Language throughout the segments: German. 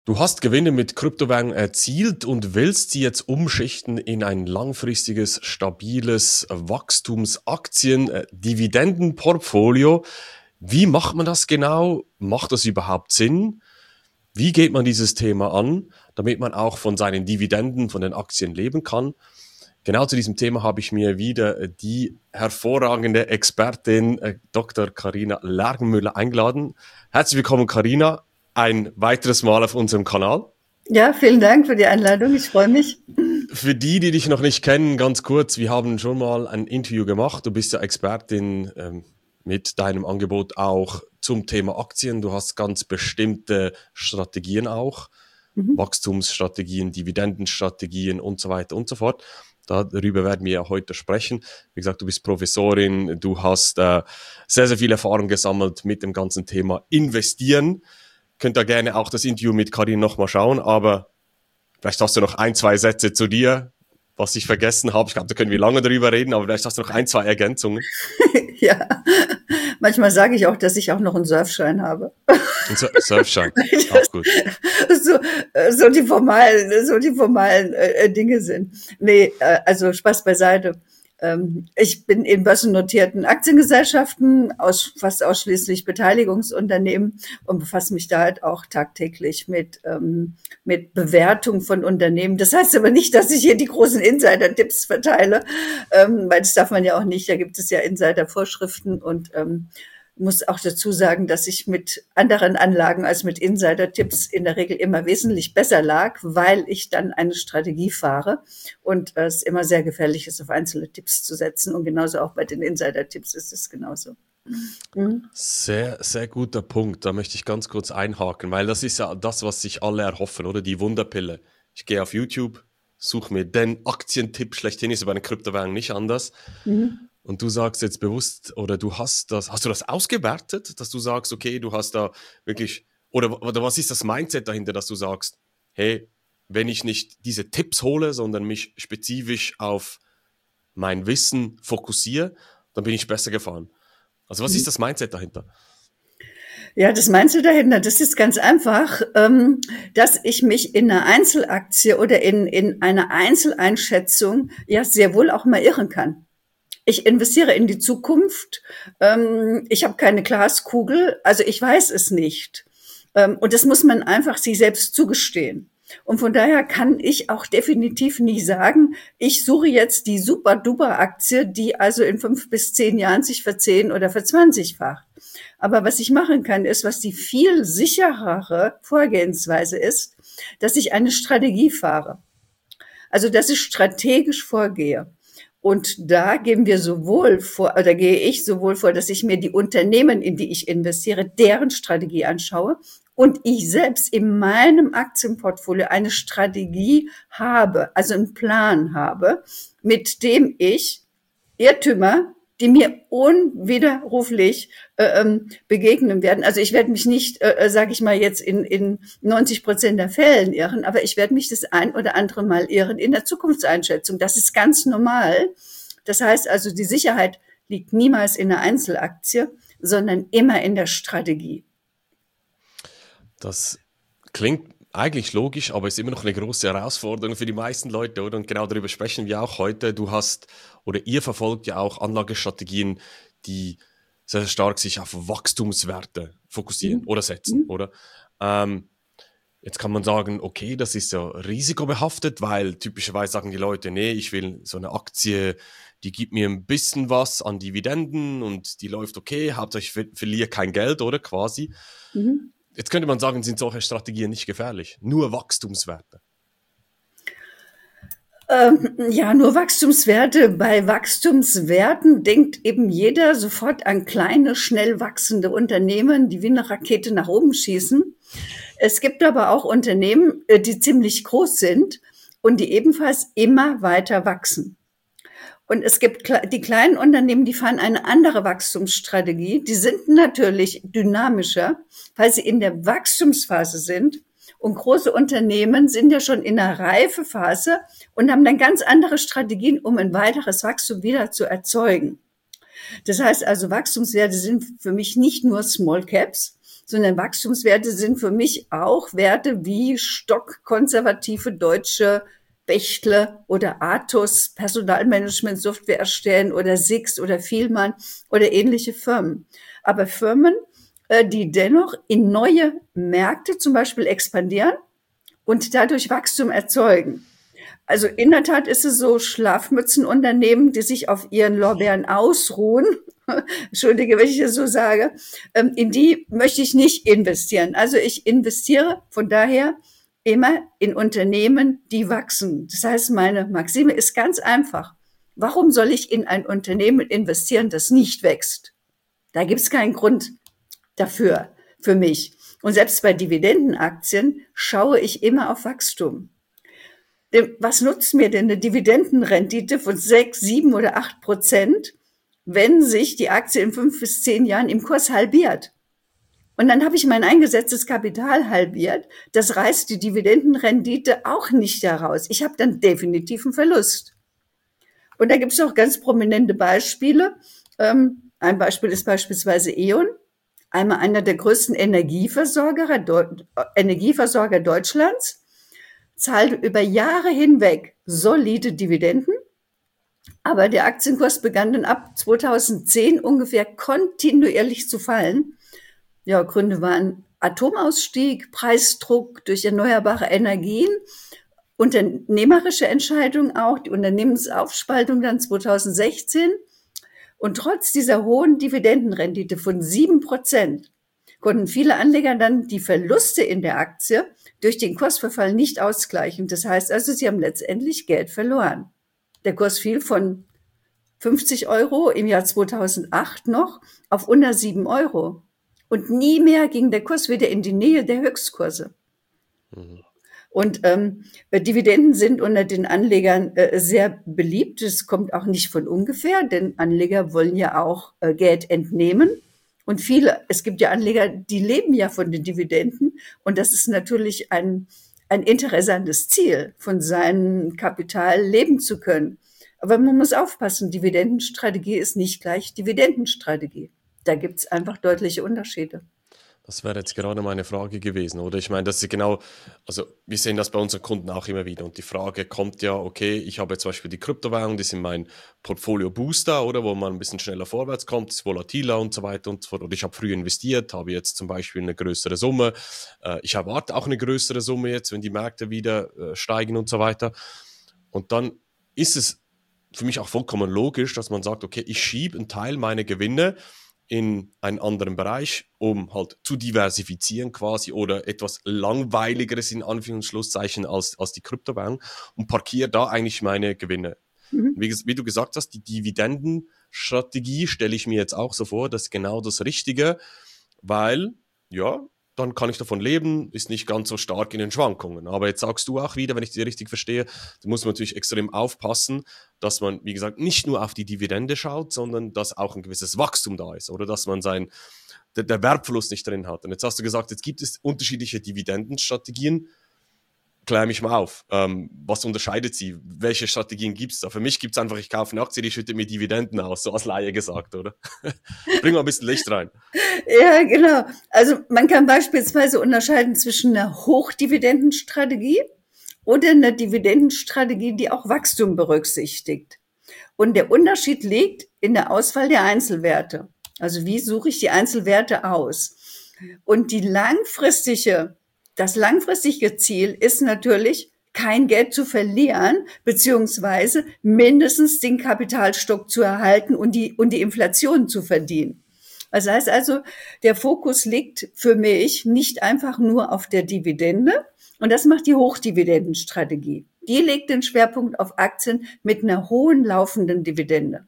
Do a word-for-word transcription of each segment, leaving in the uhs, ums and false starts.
Du hast Gewinne mit Kryptowährungen erzielt und willst sie jetzt umschichten in ein langfristiges, stabiles Wachstumsaktien-Dividendenportfolio. Wie macht man das genau? Macht das überhaupt Sinn? Wie geht man dieses Thema an, damit man auch von seinen Dividenden, von den Aktien leben kann? Genau zu diesem Thema habe ich mir wieder die hervorragende Expertin äh, Doktor Carina Lergenmüller eingeladen. Herzlich willkommen, Carina, ein weiteres Mal auf unserem Kanal. Ja, vielen Dank für die Einladung. Ich freue mich. Für die, die dich noch nicht kennen, ganz kurz, wir haben schon mal ein Interview gemacht. Du bist ja Expertin ähm, mit deinem Angebot auch zum Thema Aktien. Du hast ganz bestimmte Strategien auch, mhm. Wachstumsstrategien, Dividendenstrategien und so weiter und so fort. Darüber werden wir ja heute sprechen. Wie gesagt, du bist Professorin, du hast äh, sehr, sehr viel Erfahrung gesammelt mit dem ganzen Thema Investieren. Könnt ihr gerne auch das Interview mit Karin nochmal schauen, aber vielleicht hast du noch ein, zwei Sätze zu dir, was ich vergessen habe. Ich glaube, da können wir lange drüber reden, aber vielleicht hast du noch ein, zwei Ergänzungen. Ja, manchmal sage ich auch, dass ich auch noch einen Surfschein habe. Ein Surfschein, auch gut. So, so die formalen, so die formalen äh, Dinge sind. Nee, äh, also Spaß beiseite. Ähm, ich bin in börsennotierten Aktiengesellschaften, aus, fast ausschließlich Beteiligungsunternehmen und befasse mich da halt auch tagtäglich mit, ähm, mit Bewertung von Unternehmen. Das heißt aber nicht, dass ich hier die großen Insider-Tipps verteile, ähm, weil das darf man ja auch nicht. Da gibt es ja Insider-Vorschriften und ähm, muss auch dazu sagen, dass ich mit anderen Anlagen als mit Insider-Tipps in der Regel immer wesentlich besser lag, weil ich dann eine Strategie fahre und es immer sehr gefährlich ist, auf einzelne Tipps zu setzen. Und genauso auch bei den Insider-Tipps ist es genauso. Mhm. Sehr, sehr guter Punkt. Da möchte ich ganz kurz einhaken, weil das ist ja das, was sich alle erhoffen, oder? Die Wunderpille. Ich gehe auf YouTube, suche mir den Aktientipp schlechthin, ist bei den Kryptowährungen nicht anders. Mhm. Und du sagst jetzt bewusst, oder du hast das, hast du das ausgewertet, dass du sagst, okay, du hast da wirklich, oder, oder was ist das Mindset dahinter, dass du sagst, hey, wenn ich nicht diese Tipps hole, sondern mich spezifisch auf mein Wissen fokussiere, dann bin ich besser gefahren. Also was ist das Mindset dahinter? Ja, das Mindset dahinter, das ist ganz einfach, ähm, dass ich mich in einer Einzelaktie oder in, in einer Einzeleinschätzung ja sehr wohl auch mal irren kann. Ich investiere in die Zukunft. Ähm, ich habe keine Glaskugel, also ich weiß es nicht. Ähm, und das muss man einfach sich selbst zugestehen. Und von daher kann ich auch definitiv nie sagen, ich suche jetzt die Super-Duper-Aktie, die also in fünf bis zehn Jahren sich verzehn oder verzwanzigfacht. Aber was ich machen kann, ist, was die viel sicherere Vorgehensweise ist, dass ich eine Strategie fahre. Also, dass ich strategisch vorgehe. Und da gehen wir sowohl vor, oder gehe ich sowohl vor, dass ich mir die Unternehmen, in die ich investiere, deren Strategie anschaue und ich selbst in meinem Aktienportfolio eine Strategie habe, also einen Plan habe, mit dem ich Irrtümer, die mir unwiderruflich äh, begegnen werden. Also ich werde mich nicht, äh, sage ich mal jetzt, in, in neunzig Prozent der Fällen irren, aber ich werde mich das ein oder andere Mal irren in der Zukunftseinschätzung. Das ist ganz normal. Das heißt also, die Sicherheit liegt niemals in der Einzelaktie, sondern immer in der Strategie. Das klingt eigentlich logisch, aber ist immer noch eine große Herausforderung für die meisten Leute, oder? Und genau darüber sprechen wir auch heute. Du hast, oder ihr verfolgt ja auch Anlagestrategien, die sehr stark sich auf Wachstumswerte fokussieren mhm. oder setzen, mhm. oder? Ähm, jetzt kann man sagen, okay, das ist ja risikobehaftet, weil typischerweise sagen die Leute, nee, ich will so eine Aktie, die gibt mir ein bisschen was an Dividenden und die läuft okay, hauptsache ich ver- verliere kein Geld, oder quasi. Mhm. Jetzt könnte man sagen, sind solche Strategien nicht gefährlich, nur Wachstumswerte. Ähm, ja, nur Wachstumswerte. Bei Wachstumswerten denkt eben jeder sofort an kleine, schnell wachsende Unternehmen, die wie eine Rakete nach oben schießen. Es gibt aber auch Unternehmen, die ziemlich groß sind und die ebenfalls immer weiter wachsen. Und es gibt die kleinen Unternehmen, die fahren eine andere Wachstumsstrategie. Die sind natürlich dynamischer, weil sie in der Wachstumsphase sind. Und große Unternehmen sind ja schon in der Reifephase und haben dann ganz andere Strategien, um ein weiteres Wachstum wieder zu erzeugen. Das heißt also, Wachstumswerte sind für mich nicht nur Small Caps, sondern Wachstumswerte sind für mich auch Werte wie stockkonservative deutsche Bechtle oder Athos Personalmanagement-Software erstellen oder Sixt oder Vielmann oder ähnliche Firmen. Aber Firmen, die dennoch in neue Märkte zum Beispiel expandieren und dadurch Wachstum erzeugen. Also in der Tat ist es so, Schlafmützenunternehmen, die sich auf ihren Lorbeeren ausruhen, entschuldige, wenn ich das so sage, in die möchte ich nicht investieren. Also ich investiere von daher immer in Unternehmen, die wachsen. Das heißt, meine Maxime ist ganz einfach. Warum soll ich in ein Unternehmen investieren, das nicht wächst? Da gibt es keinen Grund dafür, für mich. Und selbst bei Dividendenaktien schaue ich immer auf Wachstum. Was nutzt mir denn eine Dividendenrendite von sechs, sieben oder acht Prozent, wenn sich die Aktie in fünf bis zehn Jahren im Kurs halbiert? Und dann habe ich mein eingesetztes Kapital halbiert. Das reißt die Dividendenrendite auch nicht heraus. Ich habe dann definitiv einen Verlust. Und da gibt es auch ganz prominente Beispiele. Ähm, ein Beispiel ist beispielsweise E.ON, einmal einer der größten Energieversorger, Deu- Energieversorger Deutschlands, zahlt über Jahre hinweg solide Dividenden, aber der Aktienkurs begann dann ab zweitausendzehn ungefähr kontinuierlich zu fallen. Ja, Gründe waren Atomausstieg, Preisdruck durch erneuerbare Energien, unternehmerische Entscheidungen auch, die Unternehmensaufspaltung dann zweitausendsechzehn. Und trotz dieser hohen Dividendenrendite von sieben Prozent konnten viele Anleger dann die Verluste in der Aktie durch den Kursverfall nicht ausgleichen. Das heißt also, sie haben letztendlich Geld verloren. Der Kurs fiel von fünfzig Euro im Jahr zweitausendacht noch auf unter sieben Euro. Und nie mehr ging der Kurs wieder in die Nähe der Höchstkurse. Mhm. Und ähm, Dividenden sind unter den Anlegern äh, sehr beliebt. Das kommt auch nicht von ungefähr, denn Anleger wollen ja auch äh, Geld entnehmen. Und viele, es gibt ja Anleger, die leben ja von den Dividenden. Und das ist natürlich ein, ein interessantes Ziel, von seinem Kapital leben zu können. Aber man muss aufpassen, Dividendenstrategie ist nicht gleich Dividendenstrategie. Da gibt es einfach deutliche Unterschiede. Das wäre jetzt gerade meine Frage gewesen, oder? Ich meine, das ist genau, also wir sehen das bei unseren Kunden auch immer wieder und die Frage kommt ja, okay, ich habe jetzt zum Beispiel die Kryptowährung, die sind mein Portfolio-Booster, oder, wo man ein bisschen schneller vorwärts kommt, ist volatiler und so weiter und so fort. Oder ich habe früh investiert, habe jetzt zum Beispiel eine größere Summe. Äh, ich erwarte auch eine größere Summe jetzt, wenn die Märkte wieder äh, steigen und so weiter. Und dann ist es für mich auch vollkommen logisch, dass man sagt, okay, ich schiebe einen Teil meiner Gewinne in einen anderen Bereich, um halt zu diversifizieren quasi oder etwas langweiligeres in Anführungsschlusszeichen als, als die Kryptowährung und parkiere da eigentlich meine Gewinne. Mhm. Wie, wie du gesagt hast, die Dividendenstrategie stelle ich mir jetzt auch so vor, das ist genau das Richtige, weil, ja, dann kann ich davon leben, ist nicht ganz so stark in den Schwankungen. Aber jetzt sagst du auch wieder, wenn ich dich richtig verstehe, da muss man natürlich extrem aufpassen, dass man, wie gesagt, nicht nur auf die Dividende schaut, sondern dass auch ein gewisses Wachstum da ist oder dass man sein, der, der Wertverlust nicht drin hat. Und jetzt hast du gesagt, jetzt gibt es unterschiedliche Dividendenstrategien. Klär mich mal auf. Ähm, was unterscheidet sie? Welche Strategien gibt es da? Für mich gibt es einfach, ich kaufe eine Aktie, die schüttet mir Dividenden aus, so als Laie gesagt, oder? Bring mal ein bisschen Licht rein. Ja, genau. Also man kann beispielsweise unterscheiden zwischen einer Hochdividendenstrategie oder einer Dividendenstrategie, die auch Wachstum berücksichtigt. Und der Unterschied liegt in der Auswahl der Einzelwerte. Also wie suche ich die Einzelwerte aus? Und die langfristige Das langfristige Ziel ist natürlich, kein Geld zu verlieren, beziehungsweise mindestens den Kapitalstock zu erhalten und die, und die Inflation zu verdienen. Das heißt also, der Fokus liegt für mich nicht einfach nur auf der Dividende, und das macht die Hochdividendenstrategie. Die legt den Schwerpunkt auf Aktien mit einer hohen laufenden Dividende.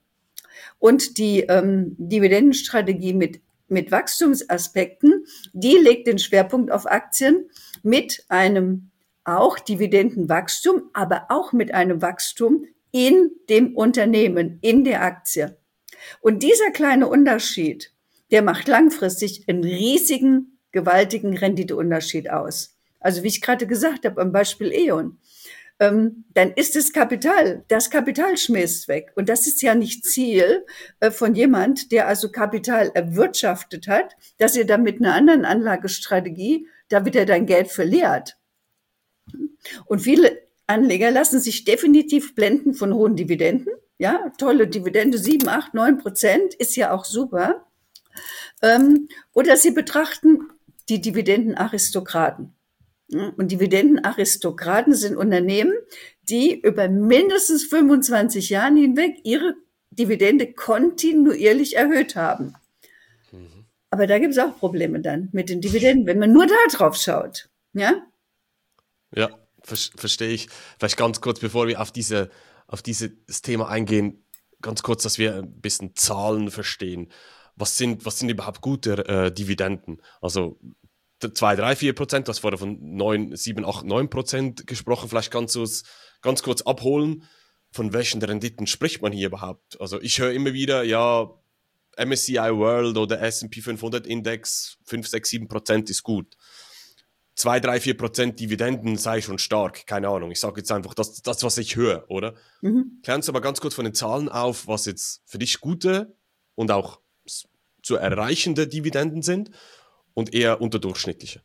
Und die ähm, Dividendenstrategie mit mit Wachstumsaspekten, die legt den Schwerpunkt auf Aktien mit einem auch Dividendenwachstum, aber auch mit einem Wachstum in dem Unternehmen, in der Aktie. Und dieser kleine Unterschied, der macht langfristig einen riesigen, gewaltigen Renditeunterschied aus. Also wie ich gerade gesagt habe, am Beispiel E.ON. ähm, dann ist das Kapital, das Kapital schmilzt weg. Und das ist ja nicht Ziel äh, von jemand, der also Kapital erwirtschaftet hat, dass er dann mit einer anderen Anlagestrategie da wieder dein Geld verliert. Und viele Anleger lassen sich definitiv blenden von hohen Dividenden. Ja, tolle Dividende, sieben, acht, neun Prozent ist ja auch super. Ähm, oder sie betrachten die Dividendenaristokraten. Und Dividendenaristokraten sind Unternehmen, die über mindestens fünfundzwanzig Jahren hinweg ihre Dividende kontinuierlich erhöht haben. Mhm. Aber da gibt es auch Probleme dann mit den Dividenden, wenn man nur da drauf schaut. Ja, ja, ver- verstehe ich. Vielleicht ganz kurz, bevor wir auf, diese, auf dieses Thema eingehen, ganz kurz, dass wir ein bisschen Zahlen verstehen. Was sind, was sind überhaupt gute äh, Dividenden? Also zwei, drei, vier Prozent, du hast vorher von neun, sieben, acht, neun Prozent gesprochen. Vielleicht kannst du es ganz kurz abholen. Von welchen Renditen spricht man hier überhaupt? Also ich höre immer wieder, ja, M S C I World oder S und P fünfhundert Index, fünf, sechs, sieben Prozent ist gut. zwei, drei, vier Prozent Dividenden sei schon stark, keine Ahnung. Ich sage jetzt einfach das, das, was ich höre, oder? Mhm. Klärst du aber ganz kurz von den Zahlen auf, was jetzt für dich gute und auch zu erreichende Dividenden sind und eher unterdurchschnittliche.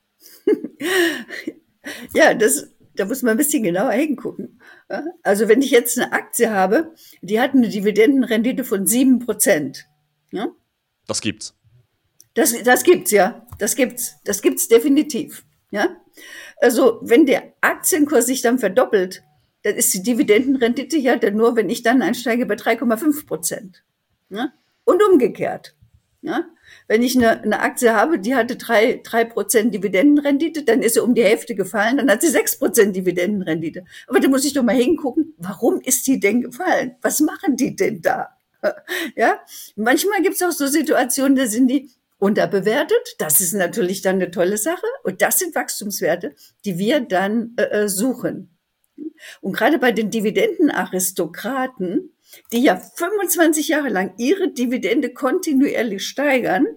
Ja, das, da muss man ein bisschen genauer hingucken. Also wenn ich jetzt eine Aktie habe, die hat eine Dividendenrendite von sieben Prozent. Ja? Das gibt's. Das, das gibt's, ja. Das gibt's. Das gibt's definitiv. Ja? Also wenn der Aktienkurs sich dann verdoppelt, dann ist die Dividendenrendite ja dann nur, wenn ich dann einsteige, bei drei Komma fünf Prozent. Ja? Und umgekehrt. Ja? Wenn ich eine, eine Aktie habe, die hatte drei, drei Prozent Dividendenrendite, dann ist sie um die Hälfte gefallen, dann hat sie sechs Prozent Dividendenrendite. Aber da muss ich doch mal hingucken, warum ist die denn gefallen? Was machen die denn da? Ja? Manchmal gibt es auch so Situationen, da sind die unterbewertet. Das ist natürlich dann eine tolle Sache. Und das sind Wachstumswerte, die wir dann äh, suchen. Und gerade bei den Dividendenaristokraten, die ja fünfundzwanzig Jahre lang ihre Dividende kontinuierlich steigern,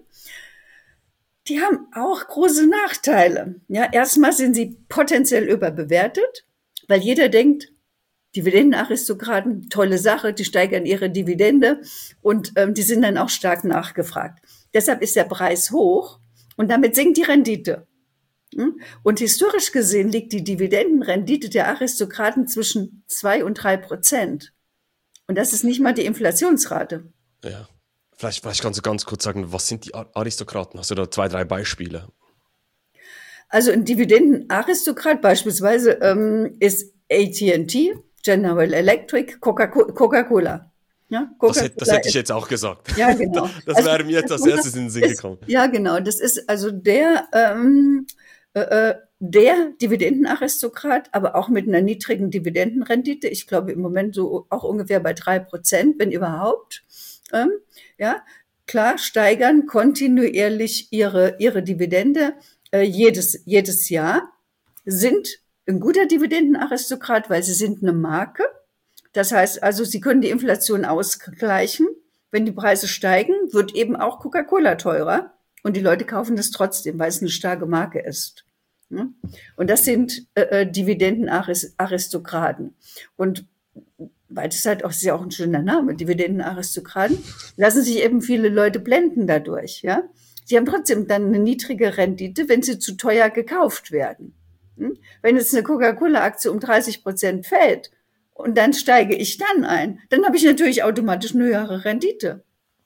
die haben auch große Nachteile. Ja, erstmal sind sie potenziell überbewertet, weil jeder denkt, Dividendenaristokraten, tolle Sache, die steigern ihre Dividende und ähm, die sind dann auch stark nachgefragt. Deshalb ist der Preis hoch und damit sinkt die Rendite. Und historisch gesehen liegt die Dividendenrendite der Aristokraten zwischen zwei und drei Prozent. Und das ist nicht mal die Inflationsrate. Ja, vielleicht, vielleicht kannst du ganz kurz sagen, was sind die Aristokraten? Hast du da zwei, drei Beispiele? Also ein Dividendenaristokrat beispielsweise ähm, ist A T and T, General Electric, Coca-Cola. Ja, Coca-Cola das, hätte, das hätte ich jetzt auch gesagt. Ja, genau. Das also, wäre mir jetzt als erstes in den Sinn gekommen. Ist, ja, genau. Das ist also der, ähm, äh, der Dividendenaristokrat, aber auch mit einer niedrigen Dividendenrendite. Ich glaube im Moment so auch ungefähr bei drei Prozent, wenn überhaupt. Ähm, ja, klar, steigern kontinuierlich ihre, ihre Dividende äh, jedes, jedes Jahr, sind ein guter Dividendenaristokrat, weil sie sind eine Marke. Das heißt also, sie können die Inflation ausgleichen. Wenn die Preise steigen, wird eben auch Coca-Cola teurer. Und die Leute kaufen das trotzdem, weil es eine starke Marke ist. Und das sind äh, Dividendenaristokraten. Und weil das halt auch, das ist ja auch ein schöner Name, Dividendenaristokraten, lassen sich eben viele Leute blenden dadurch. Ja, die haben trotzdem dann eine niedrige Rendite, wenn sie zu teuer gekauft werden. Wenn jetzt eine Coca-Cola-Aktie um dreißig Prozent fällt und dann steige ich dann ein, dann habe ich natürlich automatisch eine höhere Rendite.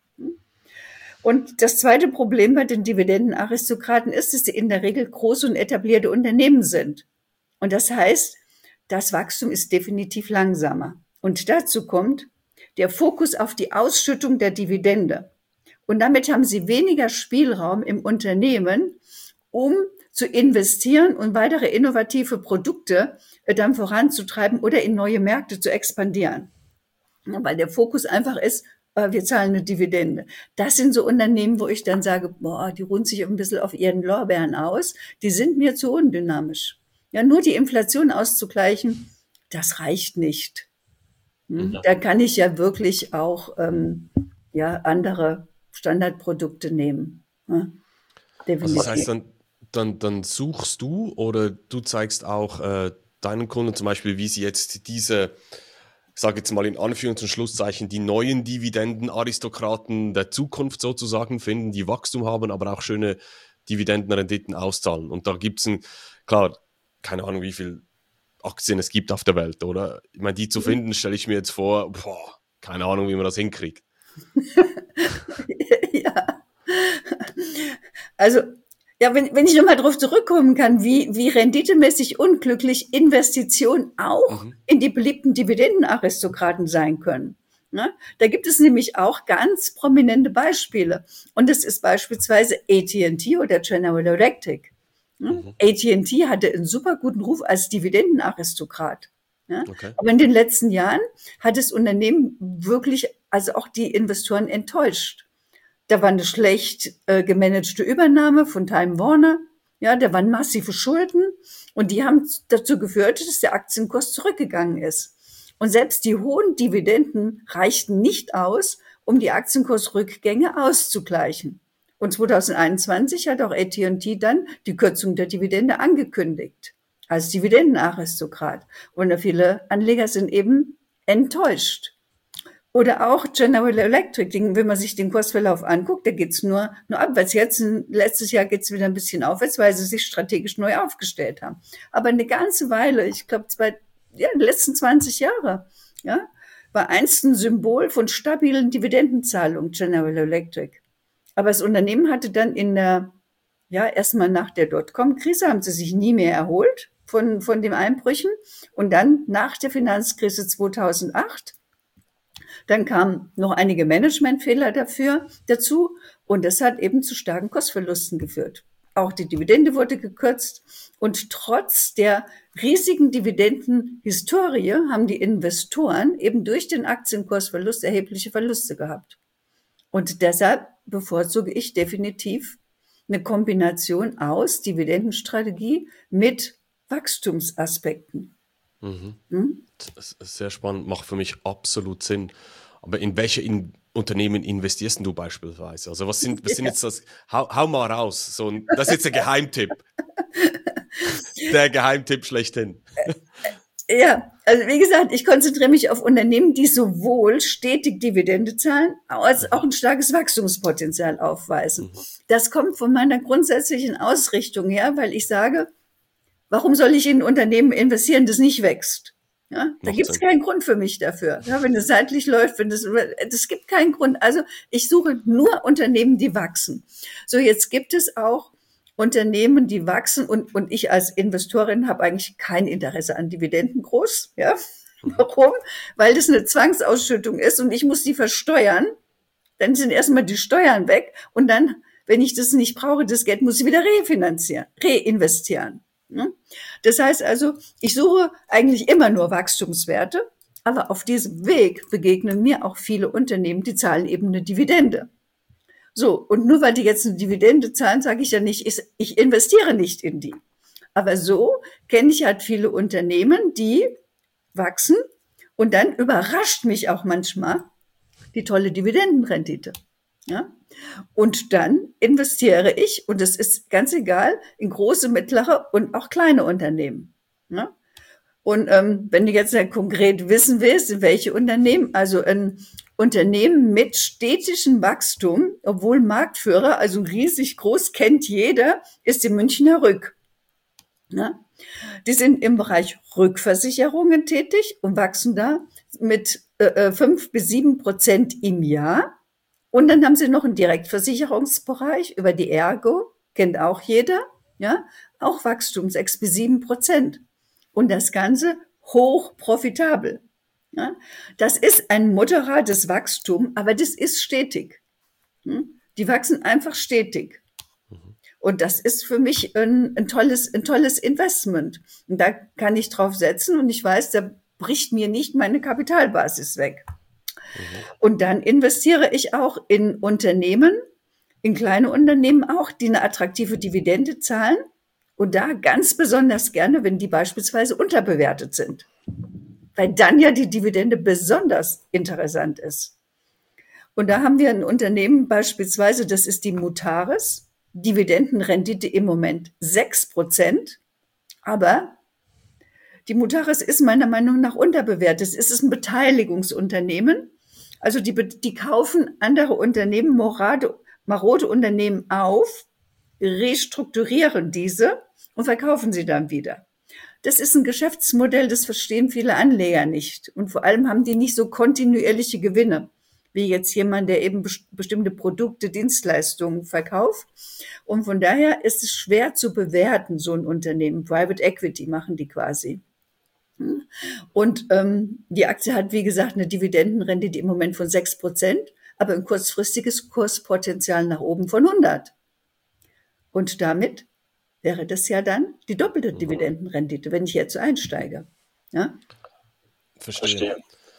Und das zweite Problem bei den Dividendenaristokraten ist, dass sie in der Regel große und etablierte Unternehmen sind. Und das heißt, das Wachstum ist definitiv langsamer. Und dazu kommt der Fokus auf die Ausschüttung der Dividende. Und damit haben sie weniger Spielraum im Unternehmen, um zu investieren und weitere innovative Produkte dann voranzutreiben oder in neue Märkte zu expandieren. Weil der Fokus einfach ist, wir zahlen eine Dividende. Das sind so Unternehmen, wo ich dann sage, boah, die ruhen sich ein bisschen auf ihren Lorbeeren aus. Die sind mir zu undynamisch. Ja, nur die Inflation auszugleichen, das reicht nicht. Hm? Da kann ich ja wirklich auch ähm, ja, andere Standardprodukte nehmen. Ja, also das heißt, dann, dann, dann suchst du oder du zeigst auch äh, deinen Kunden zum Beispiel, wie sie jetzt diese, ich sage jetzt mal in Anführungs- und Schlusszeichen, die neuen Dividendenaristokraten der Zukunft sozusagen finden, die Wachstum haben, aber auch schöne Dividendenrenditen auszahlen. Und da gibt es ein, klar, keine Ahnung, wie viel Aktien es gibt auf der Welt, oder? Ich meine, die zu finden, stelle ich mir jetzt vor, boah, keine Ahnung, wie man das hinkriegt. Ja. Also, ja, wenn, wenn ich nochmal darauf zurückkommen kann, wie, wie renditemäßig unglücklich Investitionen auch mhm. in die beliebten Dividendenaristokraten sein können. Ne? Da gibt es nämlich auch ganz prominente Beispiele. Und das ist beispielsweise A T and T oder General Electric. Ne? Mhm. A T and T hatte einen super guten Ruf als Dividendenaristokrat. Ja? Okay. Aber in den letzten Jahren hat das Unternehmen wirklich, also auch die Investoren enttäuscht. Da war eine schlecht äh, gemanagte Übernahme von Time Warner. Ja, da waren massive Schulden und die haben dazu geführt, dass der Aktienkurs zurückgegangen ist. Und selbst die hohen Dividenden reichten nicht aus, um die Aktienkursrückgänge auszugleichen. Und zwanzig einundzwanzig hat auch A T and T dann die Kürzung der Dividende angekündigt, als Dividendenaristokrat. Und viele Anleger sind eben enttäuscht. Oder auch General Electric, wenn man sich den Kursverlauf anguckt, da geht's nur, nur abwärts. Jetzt, letztes Jahr geht's wieder ein bisschen aufwärts, weil sie sich strategisch neu aufgestellt haben. Aber eine ganze Weile, ich glaube, zwei, ja, die letzten zwanzig Jahre, ja, war einst ein Symbol von stabilen Dividendenzahlungen, General Electric. Aber das Unternehmen hatte dann in der, ja, erstmal nach der Dotcom-Krise haben sie sich nie mehr erholt von, von den Einbrüchen. Und dann nach der Finanzkrise zweitausendacht, dann kamen noch einige Managementfehler dafür dazu und das hat eben zu starken Kursverlusten geführt. Auch die Dividende wurde gekürzt und trotz der riesigen Dividendenhistorie haben die Investoren eben durch den Aktienkursverlust erhebliche Verluste gehabt. Und deshalb bevorzuge ich definitiv eine Kombination aus Dividendenstrategie mit Wachstumsaspekten. Mhm. Hm? Das ist sehr spannend, macht für mich absolut Sinn. Aber in welche in Unternehmen investierst du beispielsweise? Also was sind, was sind jetzt das? Hau, hau mal raus. So ein, das ist jetzt der Geheimtipp. Der Geheimtipp schlechthin. Ja, also wie gesagt, ich konzentriere mich auf Unternehmen, die sowohl stetig Dividende zahlen, als auch ein starkes Wachstumspotenzial aufweisen. Mhm. Das kommt von meiner grundsätzlichen Ausrichtung her, weil ich sage, warum soll ich in ein Unternehmen investieren, das nicht wächst? Ja, da gibt es keinen Grund für mich dafür. Ja, wenn es seitlich läuft, wenn das, das gibt keinen Grund. Also ich suche nur Unternehmen, die wachsen. So, jetzt gibt es auch Unternehmen, die wachsen und, und ich als Investorin habe eigentlich kein Interesse an Dividenden groß. Ja, warum? Weil das eine Zwangsausschüttung ist und ich muss die versteuern. Dann sind erstmal die Steuern weg und dann, wenn ich das nicht brauche, das Geld muss ich wieder refinanzieren, reinvestieren. Das heißt also, ich suche eigentlich immer nur Wachstumswerte, aber auf diesem Weg begegnen mir auch viele Unternehmen, die zahlen eben eine Dividende. So, und nur weil die jetzt eine Dividende zahlen, sage ich ja nicht, ich, ich investiere nicht in die. Aber so kenne ich halt viele Unternehmen, die wachsen und dann überrascht mich auch manchmal die tolle Dividendenrendite. Ja? Und dann investiere ich, und es ist ganz egal, in große, mittlere und auch kleine Unternehmen. Ja? Und ähm, wenn du jetzt ja konkret wissen willst, in welche Unternehmen, also ein Unternehmen mit stetischem Wachstum, obwohl Marktführer, also riesig groß, kennt jeder, ist die Münchner Rück. Ja? Die sind im Bereich Rückversicherungen tätig und wachsen da mit äh, fünf bis sieben Prozent im Jahr. Und dann haben sie noch einen Direktversicherungsbereich über die Ergo, kennt auch jeder, ja, auch Wachstum sechs bis sieben Prozent. Und das Ganze hoch profitabel. Ja. Das ist ein moderates Wachstum, aber das ist stetig. Die wachsen einfach stetig. Und das ist für mich ein, ein tolles, ein tolles Investment. Und da kann ich drauf setzen und ich weiß, da bricht mir nicht meine Kapitalbasis weg. Und dann investiere ich auch in Unternehmen, in kleine Unternehmen auch, die eine attraktive Dividende zahlen. Und da ganz besonders gerne, wenn die beispielsweise unterbewertet sind. Weil dann ja die Dividende besonders interessant ist. Und da haben wir ein Unternehmen beispielsweise, das ist die Mutares. Dividendenrendite im Moment sechs Prozent. Aber Die Mutares ist meiner Meinung nach unterbewertet. Es ist ein Beteiligungsunternehmen. Also die, die kaufen andere Unternehmen, morade, marode Unternehmen auf, restrukturieren diese und verkaufen sie dann wieder. Das ist ein Geschäftsmodell, das verstehen viele Anleger nicht. Und vor allem haben die nicht so kontinuierliche Gewinne, wie jetzt jemand, der eben bestimmte Produkte, Dienstleistungen verkauft. Und von daher ist es schwer zu bewerten, so ein Unternehmen. Private Equity machen die quasi. Und ähm, die Aktie hat, wie gesagt, eine Dividendenrendite im Moment von sechs Prozent, aber ein kurzfristiges Kurspotenzial nach oben von hundert. Und damit wäre das ja dann die doppelte mhm. Dividendenrendite, wenn ich jetzt einsteige. Ja? Verstehe.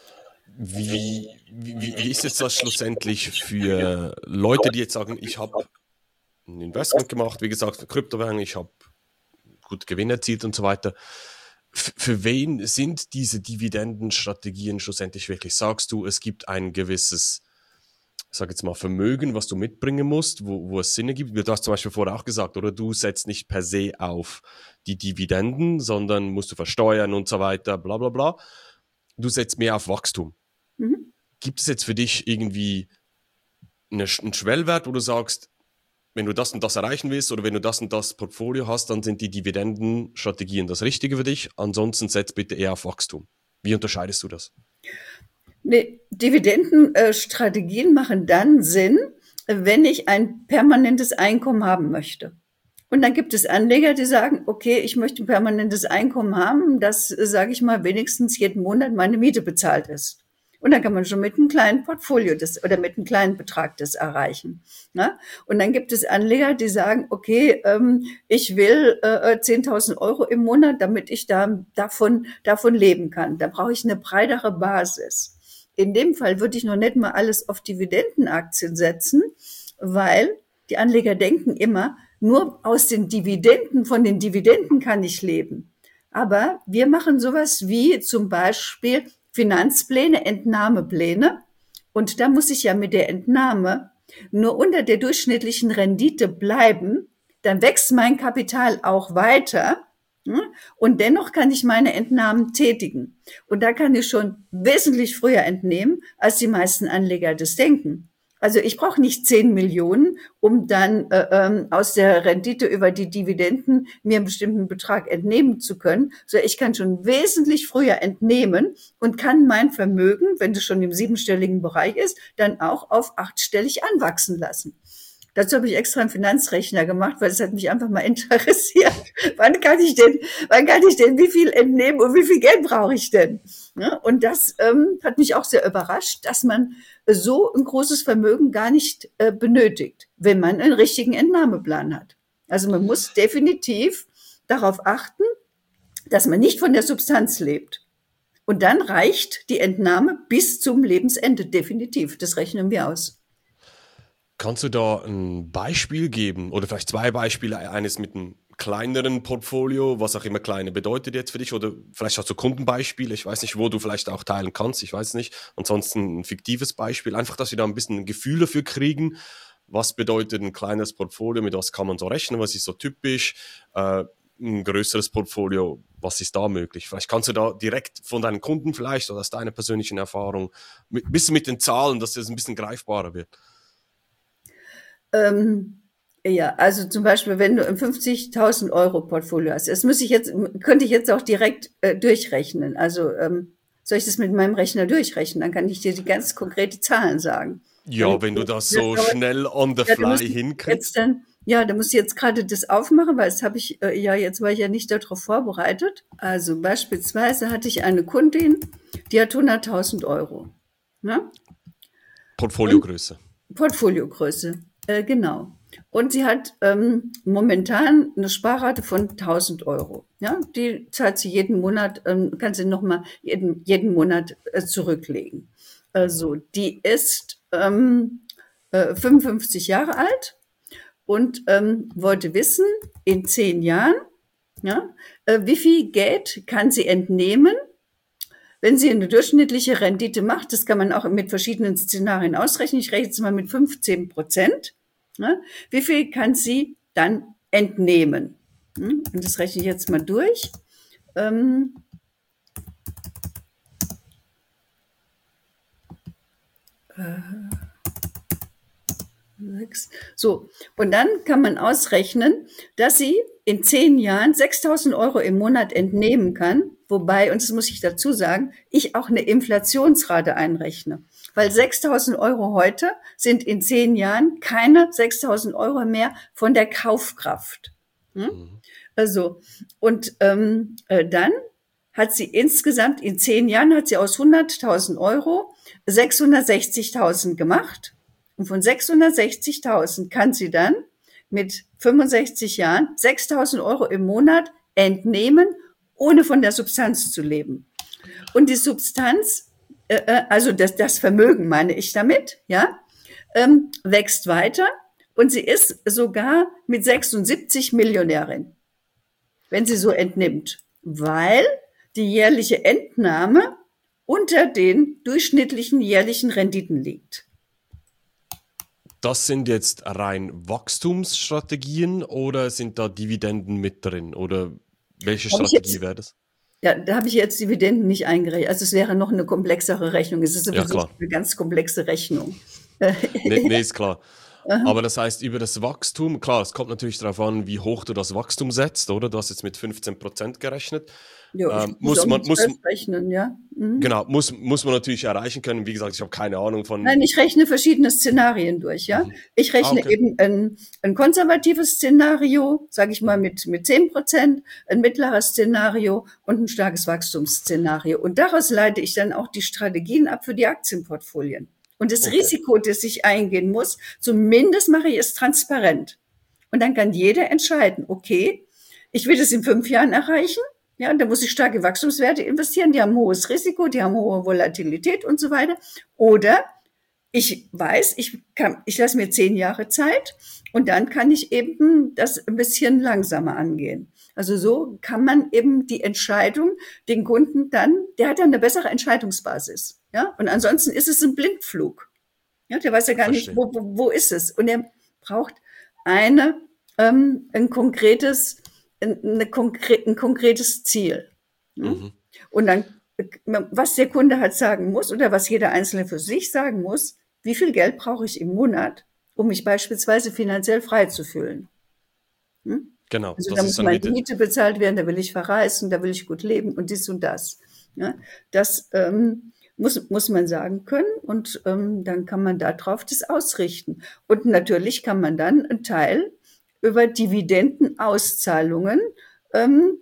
Wie, wie, wie ist jetzt das schlussendlich für Leute, die jetzt sagen, ich habe ein Investment gemacht, wie gesagt, für Kryptowährungen, ich habe gut Gewinn erzielt und so weiter. F- für wen sind diese Dividendenstrategien schlussendlich wirklich? Sagst du, es gibt ein gewisses, ich sage jetzt mal, Vermögen, was du mitbringen musst, wo, wo es Sinn ergibt? Du hast zum Beispiel vorher auch gesagt, oder du setzt nicht per se auf die Dividenden, sondern musst du versteuern und so weiter, bla bla bla. Du setzt mehr auf Wachstum. Mhm. Gibt es jetzt für dich irgendwie eine, einen Schwellwert, wo du sagst, wenn du das und das erreichen willst oder wenn du das und das Portfolio hast, dann sind die Dividendenstrategien das Richtige für dich. Ansonsten setz bitte eher auf Wachstum. Wie unterscheidest du das? Nee, Dividendenstrategien machen dann Sinn, wenn ich ein permanentes Einkommen haben möchte. Und dann gibt es Anleger, die sagen, okay, ich möchte ein permanentes Einkommen haben, das, sage ich mal, wenigstens jeden Monat meine Miete bezahlt ist. Und dann kann man schon mit einem kleinen Portfolio das oder mit einem kleinen Betrag das erreichen. Ja? Und dann gibt es Anleger, die sagen, okay, ähm, ich will äh, zehntausend Euro im Monat, damit ich da davon davon leben kann. Da brauche ich eine breitere Basis. In dem Fall würde ich noch nicht mal alles auf Dividendenaktien setzen, weil die Anleger denken immer, nur aus den Dividenden, von den Dividenden kann ich leben. Aber wir machen sowas wie zum Beispiel Finanzpläne, Entnahmepläne. Und da muss ich ja mit der Entnahme nur unter der durchschnittlichen Rendite bleiben. Dann wächst mein Kapital auch weiter. Und dennoch kann ich meine Entnahmen tätigen. Und da kann ich schon wesentlich früher entnehmen, als die meisten Anleger das denken. Also ich brauche nicht zehn Millionen, um dann äh, ähm, aus der Rendite über die Dividenden mir einen bestimmten Betrag entnehmen zu können. So, ich kann schon wesentlich früher entnehmen und kann mein Vermögen, wenn es schon im siebenstelligen Bereich ist, dann auch auf achtstellig anwachsen lassen. Dazu habe ich extra einen Finanzrechner gemacht, weil es hat mich einfach mal interessiert. Wann kann ich denn, wann kann ich denn wie viel entnehmen und wie viel Geld brauche ich denn? Ja, und das ähm, hat mich auch sehr überrascht, dass man so ein großes Vermögen gar nicht äh, benötigt, wenn man einen richtigen Entnahmeplan hat. Also man muss definitiv darauf achten, dass man nicht von der Substanz lebt. Und dann reicht die Entnahme bis zum Lebensende definitiv. Das rechnen wir aus. Kannst du da ein Beispiel geben oder vielleicht zwei Beispiele, eines mit einem kleineren Portfolio, was auch immer kleiner bedeutet jetzt für dich, oder vielleicht hast du Kundenbeispiele, ich weiß nicht, wo du vielleicht auch teilen kannst, ich weiß nicht, ansonsten ein fiktives Beispiel, einfach, dass wir da ein bisschen ein Gefühl dafür kriegen, was bedeutet ein kleines Portfolio, mit was kann man so rechnen, was ist so typisch, äh, ein größeres Portfolio, was ist da möglich? Vielleicht kannst du da direkt von deinen Kunden vielleicht oder aus deiner persönlichen Erfahrung, ein bisschen mit den Zahlen, dass das ein bisschen greifbarer wird. Ähm, ja, also zum Beispiel, wenn du ein fünfzigtausend Euro Portfolio hast, das muss ich jetzt, könnte ich jetzt auch direkt äh, durchrechnen. Also ähm, soll ich das mit meinem Rechner durchrechnen? Dann kann ich dir die ganz konkrete Zahlen sagen. Ja, wenn, wenn du das so das schnell on the ja, fly hinkriegst. Dann, ja, da muss ich jetzt gerade das aufmachen, weil das habe ich, äh, ja, jetzt war ich ja nicht darauf vorbereitet. Also beispielsweise hatte ich eine Kundin, die hat hunderttausend Euro. Ja? Portfoliogröße. Und Portfoliogröße. Äh, genau. Und sie hat ähm, momentan eine Sparrate von tausend Euro. Ja, die zahlt sie jeden Monat, ähm, kann sie nochmal jeden, jeden Monat äh, zurücklegen. Also die ist ähm, äh, fünfundfünfzig Jahre alt und ähm, wollte wissen, in zehn Jahren, ja, äh, wie viel Geld kann sie entnehmen, wenn sie eine durchschnittliche Rendite macht. Das kann man auch mit verschiedenen Szenarien ausrechnen. Ich rechne jetzt mal mit fünfzehn Prozent. Ne? Wie viel kann sie dann entnehmen? Und das rechne ich jetzt mal durch. Ähm, So, und dann kann man ausrechnen, dass sie in zehn Jahren sechstausend Euro im Monat entnehmen kann, wobei, und das muss ich dazu sagen, ich auch eine Inflationsrate einrechne. Weil sechstausend Euro heute sind in zehn Jahren keine sechstausend Euro mehr von der Kaufkraft. Hm? Mhm. Also, und ähm, äh, dann hat sie insgesamt in zehn Jahren, hat sie aus hunderttausend Euro sechshundertsechzigtausend gemacht. Und von sechshundertsechzigtausend kann sie dann mit fünfundsechzig Jahren sechstausend Euro im Monat entnehmen, ohne von der Substanz zu leben. Und die Substanz, äh, also das, das Vermögen meine ich damit, ja, ähm, wächst weiter und sie ist sogar mit sechsundsiebzig Millionärin, wenn sie so entnimmt, weil die jährliche Entnahme unter den durchschnittlichen jährlichen Renditen liegt. Das sind jetzt rein Wachstumsstrategien oder sind da Dividenden mit drin? Oder welche Strategie wäre das? Ja, da habe ich jetzt Dividenden nicht eingerechnet. Also es wäre noch eine komplexere Rechnung. Es ist sowieso ja, eine ganz komplexe Rechnung. nee, nee, ist klar. Aber das heißt, über das Wachstum, klar, es kommt natürlich darauf an, wie hoch du das Wachstum setzt, oder? Du hast jetzt mit fünfzehn Prozent gerechnet. Ja, ich ähm, muss, muss man muss rechnen, ja. Mhm. Genau, muss, muss man natürlich erreichen können. Wie gesagt, ich habe keine Ahnung von... Nein, ich rechne verschiedene Szenarien durch, ja. Mhm. Ich rechne ah, okay. eben ein, ein konservatives Szenario, sage ich mal, mit, mit zehn Prozent, ein mittleres Szenario und ein starkes Wachstumsszenario. Und daraus leite ich dann auch die Strategien ab für die Aktienportfolien. Und das okay. Risiko, das ich eingehen muss, zumindest mache ich es transparent. Und dann kann jeder entscheiden, okay, ich will das in fünf Jahren erreichen. Ja, da muss ich starke Wachstumswerte investieren. Die haben ein hohes Risiko, die haben hohe Volatilität und so weiter. Oder ich weiß, ich kann, ich lasse mir zehn Jahre Zeit und dann kann ich eben das ein bisschen langsamer angehen. Also so kann man eben die Entscheidung den Kunden dann, der hat dann eine bessere Entscheidungsbasis. Ja, und ansonsten ist es ein Blindflug. Ja, der weiß ja gar Verstehen. nicht, wo, wo, wo ist es. Und er braucht eine, ähm, ein konkretes, ein, eine konkre- ein konkretes Ziel. Ja? Mhm. Und dann, was der Kunde halt sagen muss oder was jeder Einzelne für sich sagen muss, wie viel Geld brauche ich im Monat, um mich beispielsweise finanziell frei zu fühlen? Hm? Genau. Also da muss meine Miete bezahlt werden, da will ich verreisen, da will ich gut leben und dies und das. Ja? Das ähm, muss, muss man sagen können und ähm, dann kann man darauf das ausrichten. Und natürlich kann man dann einen Teil über Dividendenauszahlungen ähm,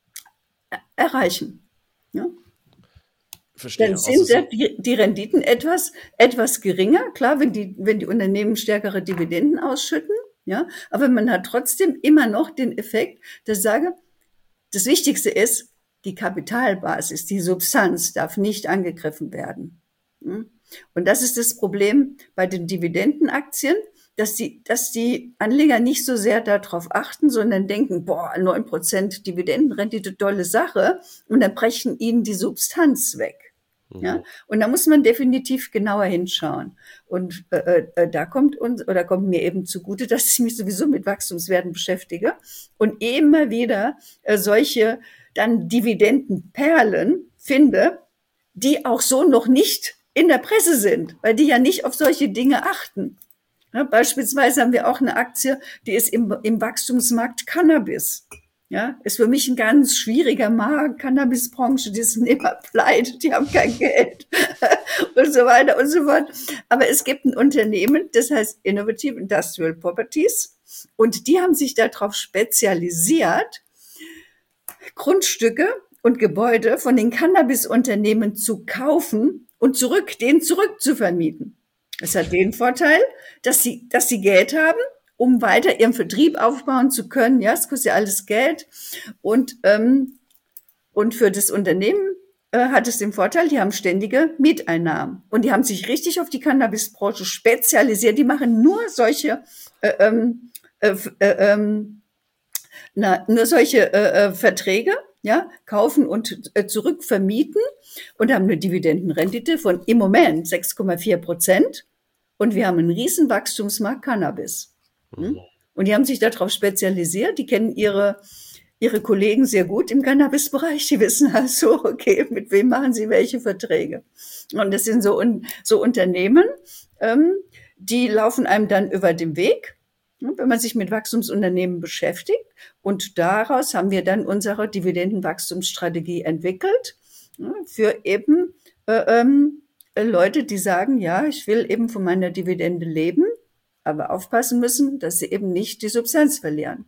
erreichen. Ja? Verstehe. Dann sind also so die, die Renditen etwas, etwas geringer, klar, wenn die, wenn die Unternehmen stärkere Dividenden ausschütten, ja, aber man hat trotzdem immer noch den Effekt, dass ich sage, das Wichtigste ist, die Kapitalbasis, die Substanz darf nicht angegriffen werden. Und das ist das Problem bei den Dividendenaktien, dass die, dass die Anleger nicht so sehr darauf achten, sondern denken, boah, neun Prozent Dividendenrendite, tolle Sache, und dann brechen ihnen die Substanz weg. Mhm. Ja? Und da muss man definitiv genauer hinschauen. Und äh, äh, da kommt uns, oder kommt mir eben zugute, dass ich mich sowieso mit Wachstumswerten beschäftige und immer wieder äh, solche dann Dividendenperlen finde, die auch so noch nicht in der Presse sind, weil die ja nicht auf solche Dinge achten. Ja, beispielsweise haben wir auch eine Aktie, die ist im, im Wachstumsmarkt Cannabis. Ja, ist für mich ein ganz schwieriger Markt, Cannabisbranche, die sind immer pleite, die haben kein Geld und so weiter und so fort. Aber es gibt ein Unternehmen, das heißt Innovative Industrial Properties, und die haben sich darauf spezialisiert, Grundstücke und Gebäude von den Cannabisunternehmen zu kaufen und zurück, denen zurückzuvermieten. Das hat den Vorteil, dass sie, dass sie Geld haben, um weiter ihren Vertrieb aufbauen zu können. Ja, es kostet ja alles Geld. Und, ähm, und für das Unternehmen äh, hat es den Vorteil, die haben ständige Mieteinnahmen. Und die haben sich richtig auf die Cannabisbranche spezialisiert. Die machen nur solche, äh, ähm, äh, äh, ähm, na, nur solche äh, äh, Verträge, ja, kaufen und äh, zurückvermieten und haben eine Dividendenrendite von im Moment sechs Komma vier Prozent. Und wir haben einen riesen Wachstumsmarkt Cannabis. Hm? Und die haben sich darauf spezialisiert, die kennen ihre, ihre Kollegen sehr gut im Cannabis-Bereich. Die wissen also, okay, mit wem machen sie welche Verträge. Und das sind so, un, so Unternehmen, ähm, die laufen einem dann über den Weg, ne, wenn man sich mit Wachstumsunternehmen beschäftigt. Und daraus haben wir dann unsere Dividendenwachstumsstrategie entwickelt, ne, für eben äh, ähm, Leute, die sagen, ja, ich will eben von meiner Dividende leben, aber aufpassen müssen, dass sie eben nicht die Substanz verlieren.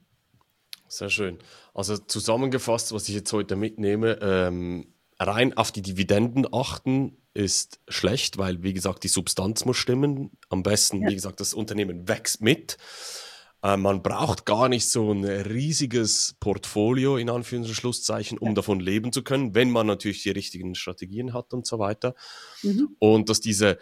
Sehr schön. Also zusammengefasst, was ich jetzt heute mitnehme, ähm, rein auf die Dividenden achten ist schlecht, weil, wie gesagt, die Substanz muss stimmen. Am besten, Ja. wie gesagt, das Unternehmen wächst mit. Äh, man braucht gar nicht so ein riesiges Portfolio, in Anführungs- und Schlusszeichen, um Ja. davon leben zu können, wenn man natürlich die richtigen Strategien hat und so weiter. Mhm. Und dass diese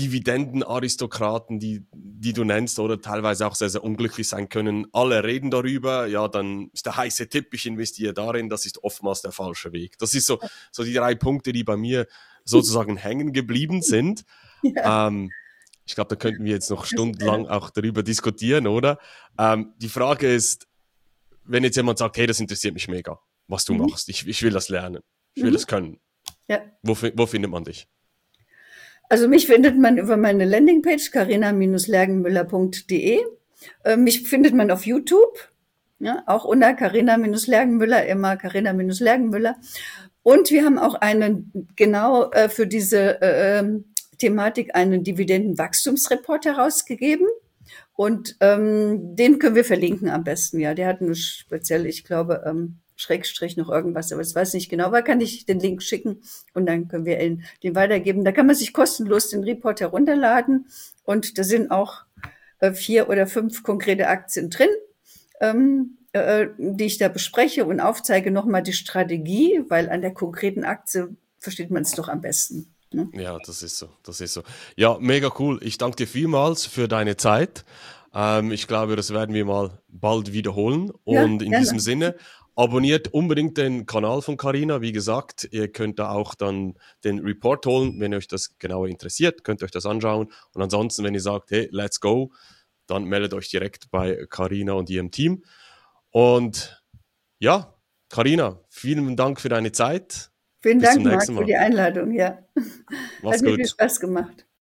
Dividendenaristokraten, die, die du nennst, oder teilweise auch sehr, sehr unglücklich sein können. Alle reden darüber, ja, dann ist der heiße Tipp, ich investiere darin, das ist oftmals der falsche Weg. Das ist so, so die drei Punkte, die bei mir sozusagen hängen geblieben sind. Ja, Ähm, ich glaube, da könnten wir jetzt noch das, stundenlang auch darüber diskutieren, oder? Ähm, die Frage ist, wenn jetzt jemand sagt, hey, das interessiert mich mega, was du mhm. machst, ich, ich will das lernen, ich will Mhm. das können. Ja. Wo, fi- wo findet man dich? Also mich findet man über meine Landingpage carina lergenmüller punkt de. Äh, mich findet man auf YouTube, ja, auch unter Carina Lergenmüller, immer Carina Lergenmüller. Und wir haben auch einen, genau äh, für diese äh, ähm, Thematik einen Dividendenwachstumsreport herausgegeben. Und ähm, den können wir verlinken am besten, ja. Der hat eine spezielle, ich glaube, ähm, Schrägstrich noch irgendwas, aber das weiß ich nicht genau. Aber kann ich den Link schicken und dann können wir ihn, den weitergeben. Da kann man sich kostenlos den Report herunterladen und da sind auch äh, vier oder fünf konkrete Aktien drin, ähm, äh, die ich da bespreche und aufzeige nochmal die Strategie, weil an der konkreten Aktie versteht man es doch am besten. Ne? Ja, das ist so, das ist so. Ja, mega cool. Ich danke dir vielmals für deine Zeit. Ähm, ich glaube, das werden wir mal bald wiederholen. Ja, Und in diesem gerne. Sinne, abonniert unbedingt den Kanal von Carina. Wie gesagt, ihr könnt da auch dann den Report holen, wenn euch das genauer interessiert, könnt ihr euch das anschauen. Und ansonsten, wenn ihr sagt, hey, let's go, dann meldet euch direkt bei Carina und ihrem Team. Und ja, Carina, vielen Dank für deine Zeit. Vielen Bis zum Dank, Marc, nächsten für Mal. die Einladung. Ja, hat Mach's mir viel gut. Spaß gemacht.